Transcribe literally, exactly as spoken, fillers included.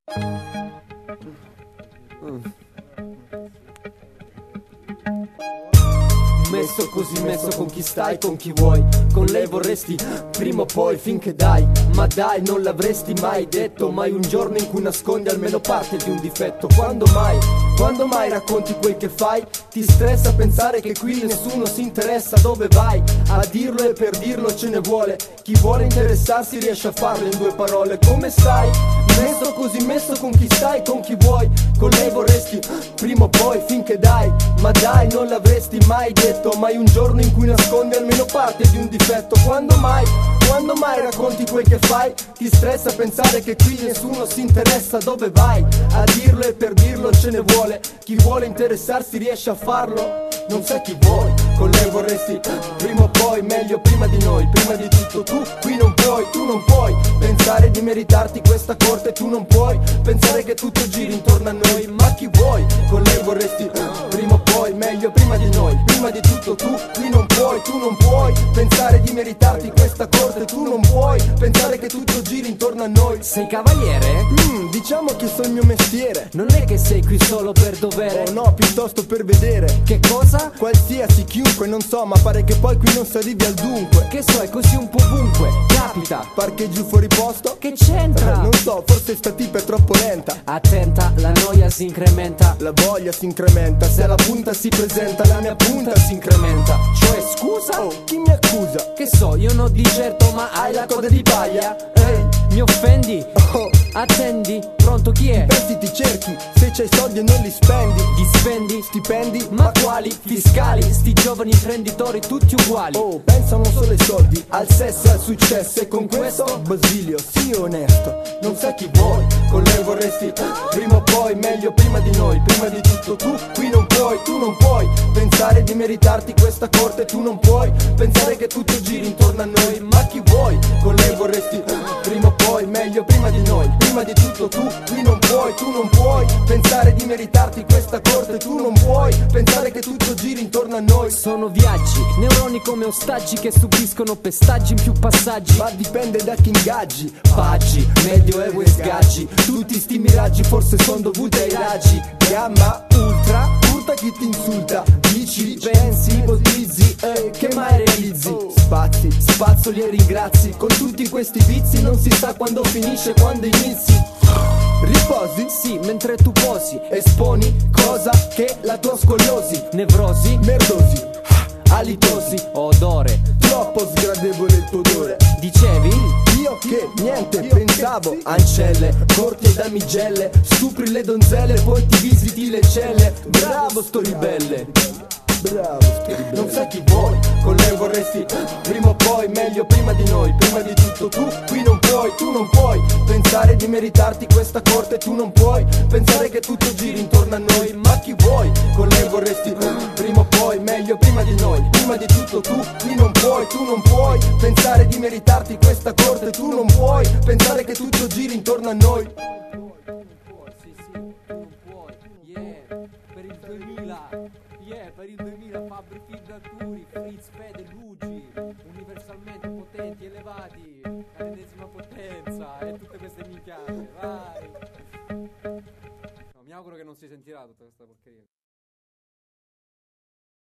Messo così messo con chi stai, con chi vuoi, con lei vorresti prima o poi finché dai. Ma dai, non l'avresti mai detto, mai un giorno in cui nascondi almeno parte di un difetto. Quando mai, quando mai racconti quel che fai? Ti stressa pensare che qui nessuno si interessa dove vai. A dirlo e per dirlo ce ne vuole chi vuole interessarsi riesce a farlo in due parole. Come stai? Messo così messo con chi stai, con chi vuoi, con lei vorresti prima o poi finché dai. Ma dai, non l'avresti mai detto, mai un giorno in cui nascondi almeno parte di un difetto. Quando mai, quando mai racconti quel che fai? Ti stressa pensare che qui nessuno si interessa dove vai. A dirlo e per dirlo ce ne vuole chi vuole interessarsi riesce a farlo. Non sai chi vuoi, con lei vorresti prima o poi, meglio prima di noi, prima di tutto. Tu qui non puoi, tu non puoi pensare di meritarti questa corte. Tu non puoi pensare che tutto giri intorno a noi. Ma chi vuoi, con lei vorresti prima o poi, meglio prima di noi, prima di tutto. Tu qui non puoi, tu non puoi pensare di meritarti questa corte. Tu non puoi pensare che tutto giri intorno a noi. Sei cavaliere? Mm, diciamo che so il mio mestiere. Non è che sei qui solo per dovere. Oh no, piuttosto per vedere. Che cosa? Qualsiasi, chiunque, non so, ma pare che poi qui non si arrivi al dunque. Che so, è così un po' ovunque. Capita. Parcheggi fuori posto? Che c'entra? Eh, non so, forse sta tipa è troppo lenta. Attenta, la noia si incrementa. La voglia si incrementa. Se la punta si presenta, la mia punta si incrementa. Cioè, scusa? Oh, chi mi accusa? Che so, io non di certo, ma hai la coda di paglia. Ehi, mi offendi? Oh, attendi? Pronto, chi è? pezzi ti cerchi, se c'hai soldi e non li spendi. Gli spendi? Stipendi? Ma quali? Fiscali? Sti giovani imprenditori tutti uguali. Oh, pensano solo ai soldi, al sesso e al successo. E con questo Basilio, sii onesto, non sai chi vuoi, con lei vorresti prima o poi, meglio prima di noi, prima di tutto. Tu qui non puoi, tu non puoi pensare di meritarti questa corte. Tu non puoi pensare che tutto giri intorno a noi. Ma chi vuoi, con lei vorresti prima o poi, meglio prima di noi, prima di tutto. Tu qui non puoi, tu non puoi pensare di meritarti questa corte. Tu non puoi pensare che tutto giri intorno a noi. Sono viaggi, neuroni come ostaggi che subiscono pestaggi in più passaggi. Ma dipende da chi ingaggi. Paggi, medioevo e sgaggi. Tutti sti miraggi forse sono dovuti ai raggi. Gamma, ultra, urta chi ti insulta. Dici, pensi, ipotizzi, eh, che mai realizzi. Spazi, spazzoli e ringrazi. Con tutti questi vizi non si sa quando finisce, quando inizi. Riposi? Sì, mentre tu posi. Esponi cosa che la tua scoliosi. Nevrosi, Merdosi, alitosi. odore. Troppo sgradevole il tuo odore. Dicevi? Io che niente pensavo. Ancelle, corti e damigelle. Stupri le donzelle, poi ti visiti le celle. Bravo sto ribelle. Bravo sto ribelle. Non sai chi vuoi, con lei vorresti prima o poi, meglio prima di noi, prima di tutto. Tu qui non puoi, tu non puoi pensare di meritarti questa corte. Tu non puoi pensare che tutto giri intorno a noi. Ma chi vuoi, con lei vorresti prima o poi, meglio prima di noi, prima di tutto. Tu qui non puoi, tu non puoi pensare di meritarti questa corte. Tu non puoi pensare che tutto giri intorno a noi. Sì, sì, tu non puoi. Yeah, per il duemila. Yeah, per il duemila Fabri Fidaturi, Fritz, Fede, Luigi, universalmente potenti, elevati, all'ennesima potenza e tutte queste minchiate, vai! No, mi auguro che non si sentirà tutta questa porcheria.